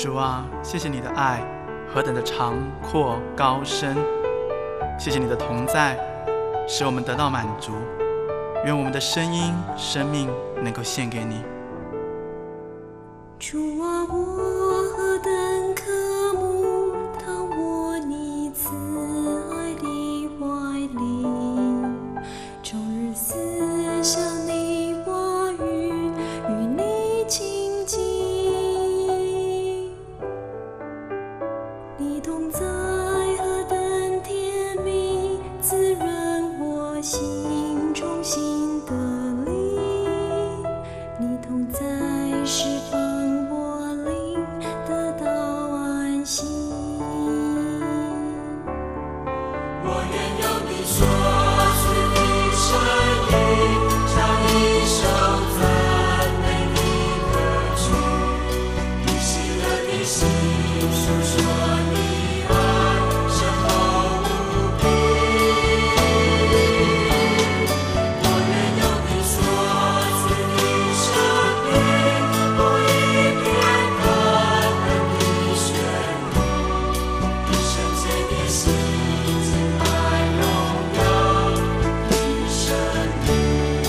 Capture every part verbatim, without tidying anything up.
主啊，谢谢你的爱何等的长阔高深，谢谢你的同在，使我们得到满足。愿我们的声音、生命能够献给你。 主啊，我何等渴慕躺卧你慈爱的怀里，终日思想你话语，与你亲近。你同在何等甜蜜，滋润我心，重新得力。你同在释放我灵，得到安息。 我愿有你所赐的声音，唱一首赞美的歌曲，以喜乐的心诉说你爱，深厚无比。我愿有你所赐的生命，播一遍感恩的旋律，以圣洁的心敬拜荣耀你生命。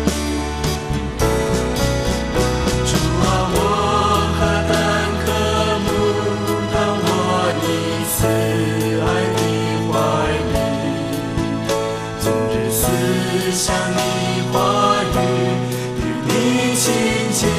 主啊，我何等渴慕躺卧你慈爱的怀里，终日思想你话语，与你亲近。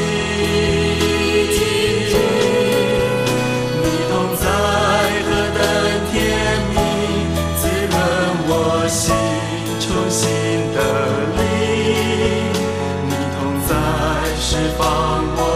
你同在何等甜蜜，滋润我心，重新得力。你同在释放我